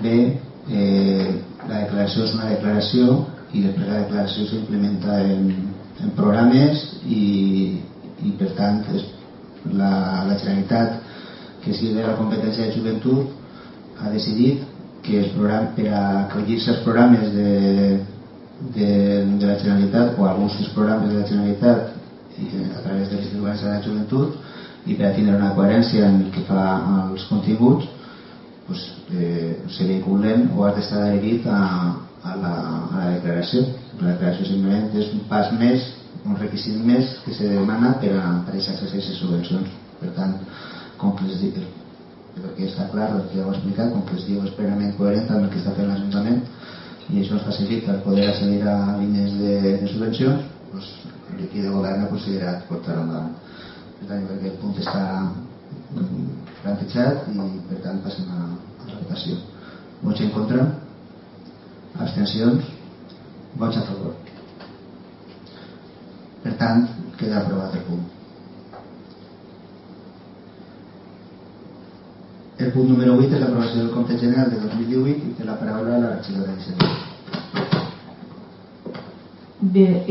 bé, la declaració és una declaració i després la declaració s'implementa en programes i per tant la Generalitat, que sigui de la competència de joventut, ha decidit que per a acollir-se als programes de la Generalitat o alguns dels programes de la Generalitat a través de l'Institut Valencià de la Joventut i per a tindre una coherència en el que fa als continguts, se vinculen o has d'estar adherit a la declaració. La declaració simplement és un pas més, un requisit més que se demana per a aquests accessos a subvencions. Per tant, com que els dic, perquè està clar, ja ho he explicat, com que es diu és plenament coherent amb el que està fent l'Ajuntament i això ens facilita el poder accedir a línies de subvencions, l'equip de govern ha considerat portar-ho endavant. Per tant, perquè el punt està plantejat i per tant passem a la votació. Vots en contra? Abstencions? Vots a favor? Per tant, queda aprovat el punt. El punt número 8 és l'aprovació del compte general de 2018 i té la paraula la regidora d'Hisenda. Bé,